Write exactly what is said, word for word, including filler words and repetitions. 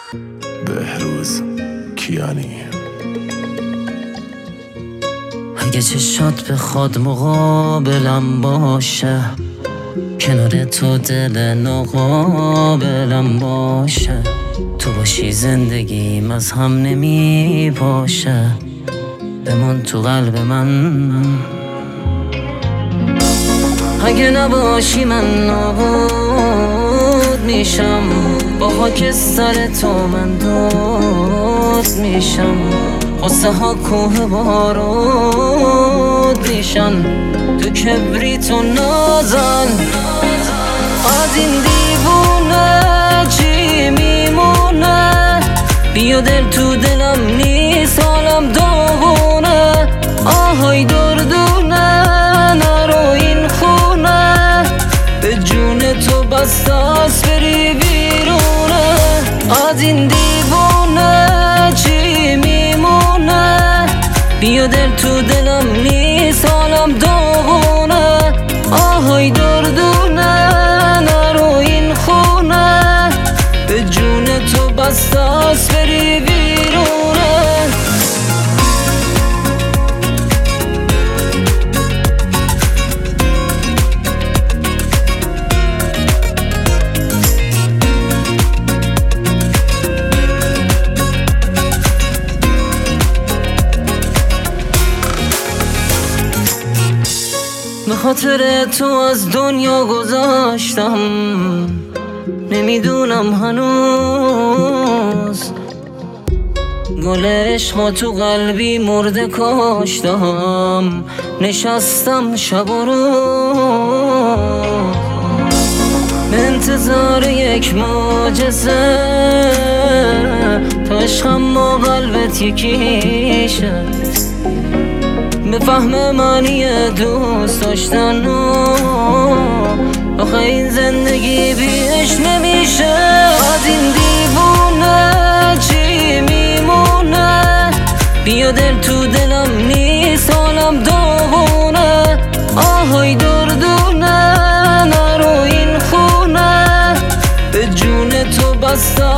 بهروز کیانی. اگه چشات به خود مقابلم باشه، کنار تو دل ناقابلم باشه، تو باشی زندگیم از هم نمی باشه، بمون تو قلب من. اگه نباشی من نابود میشم، با خاک سر تو من دود میشم، قصه ها کوه بارود میشن، تو کبریت و نازن. از این دیوونه چی میمونه؟ بیا دل تو دلم نیست، حالم داغونه، آهای دردونه، نرو این خونه، به جون تو بستاس بری بیرونه. از این دیوونه چی میمونه؟ بیا دل تو دلم نیست، حالم داغونه، آهای دردونه، نرو این خونه، به جون تو بستاس بری بیرونه. به خاطر تو از دنیا گذاشتم، نمیدونم هنوز گل عشق تو قلبی مرده کاشتم، نشستم شب و روز به انتظار یک معجزه، تا عشقم با قلبت یکیشه، به فهم معنی دوست داشتن و آخه این زندگی بیش نمیشه. از این دیوونه چی میمونه؟ بیا دل تو دلم نیست، حالم داغونه، آهای دردونه، نرو این خونه، به جون تو بستم